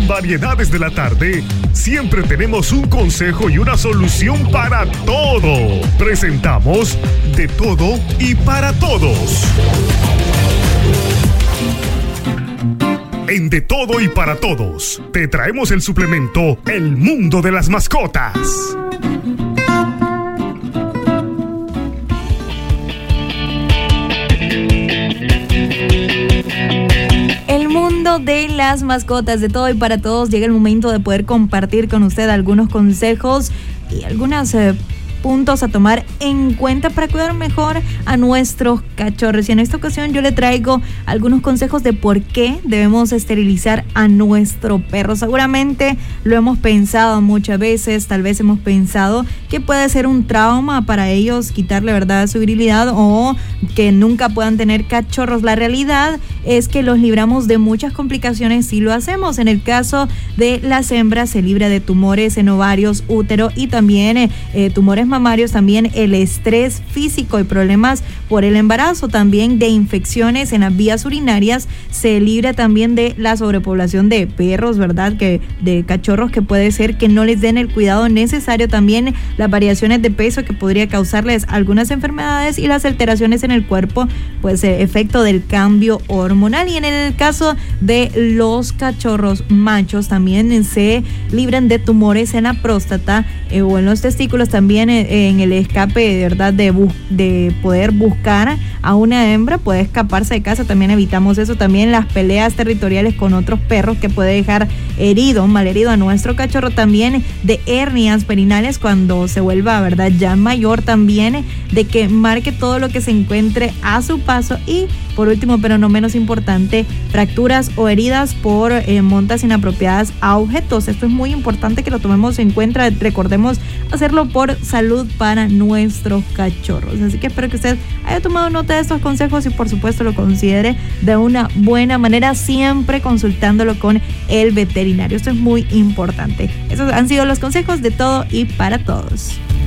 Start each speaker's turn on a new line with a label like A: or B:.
A: Variedades de la tarde, siempre tenemos un consejo y una solución para todo. Presentamos De Todo y Para Todos. En De Todo y Para Todos, te traemos el suplemento El Mundo de las Mascotas.
B: De las mascotas, de todo y para todos, llega el momento de poder compartir con usted algunos consejos y algunos puntos a tomar en cuenta para cuidar mejor a nuestros cachorros. Y en esta ocasión yo le traigo algunos consejos de por qué debemos esterilizar a nuestro perro. Seguramente lo hemos pensado muchas veces, tal vez hemos pensado que puede ser un trauma para ellos quitarle, ¿verdad?, su virilidad, o que nunca puedan tener cachorros. La realidad es que los libramos de muchas complicaciones si lo hacemos. En el caso de las hembras se libra de tumores en ovarios, útero y también tumores mamarios, también el estrés físico y problemas por el embarazo, también de infecciones en las vías urinarias. Se libra también de la sobrepoblación de perros, ¿verdad?, que de cachorros, que puede ser que no les den el cuidado necesario, también las variaciones de peso que podría causarles algunas enfermedades y las alteraciones en el cuerpo, pues efecto del cambio hormonal. Y en el caso de los cachorros machos también se libran de tumores en la próstata o en los testículos, también en el escape, ¿verdad?, de poder buscar a una hembra, puede escaparse de casa, también evitamos eso. También las peleas territoriales con otros perros, que puede dejar malherido a nuestro cachorro. También de hernias perinales cuando se vuelva, ¿verdad?, ya mayor, también de que marque todo lo que se encuentre a su paso. Y por último, pero no menos importante, fracturas o heridas por montas inapropiadas a objetos. Esto es muy importante que lo tomemos en cuenta. Recordemos hacerlo por salud para nuestros cachorros. Así que espero que usted haya tomado nota de estos consejos y por supuesto lo considere de una buena manera, siempre consultándolo con el veterinario. Esto es muy importante. Esos han sido los consejos de todo y para todos.